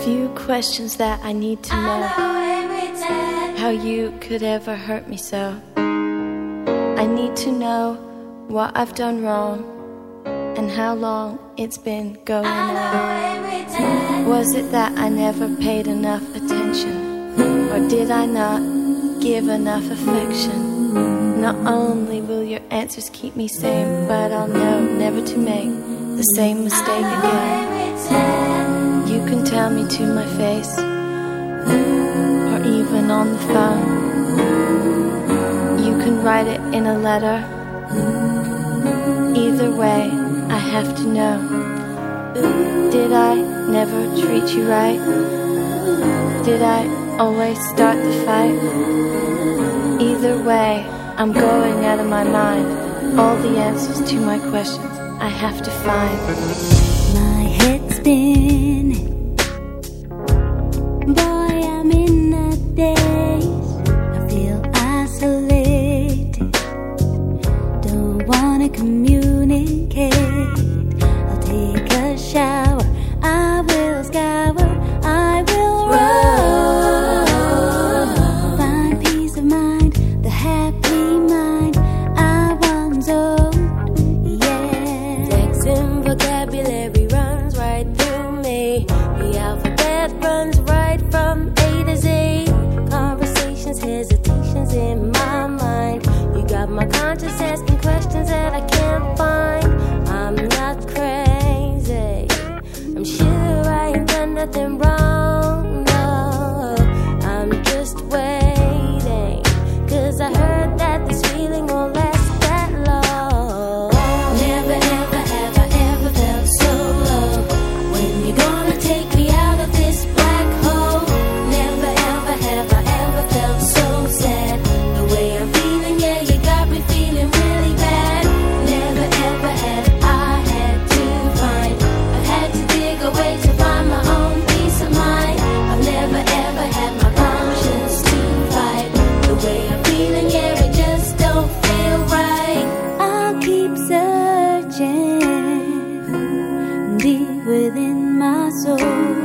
few questions that I need to know. How you could ever hurt me so. I need to know what I've done wrong and how long it's been going on. Was it that I never paid enough attention? Or did I not give enough affection? Not only will your answers keep me sane, but I'll know never to make the same mistake again. You can tell me to my face, or even on the phone. You can write it in a letter. Either way, I have to know. Did I never treat you right? Did I always start the fight? Either way, I'm going out of my mind. All the answers to my questions I have to find. My head's spinning. Boy, I'm in a daze. I feel isolated. Don't wanna communicate. I'll take a shower. I will scour. I will run. Find peace of mind, the happy mind I once owned. Yeah. Flexing vocabulary runs right through me. The alphabet runs right from A to Z. Conversations, hesitations in my mind. You got my conscience asking questions that I can't find. I'm not crazy. I'm sure I ain't done nothing wrong. No, I'm just waiting. 'Cause I heard that this feeling won't last that long. Never ever have I ever felt so low. When you gonna take me out of this black hole? Never ever have I ever felt so sad. The way I'm feeling, yeah, you got me feeling really bad. Never ever have I had to find. I've had to dig away to find my own peace of mind. I've never ever had my conscience to fight. The way I'm feeling, yeah, it just don't feel right. I'll keep searching deep within my soul.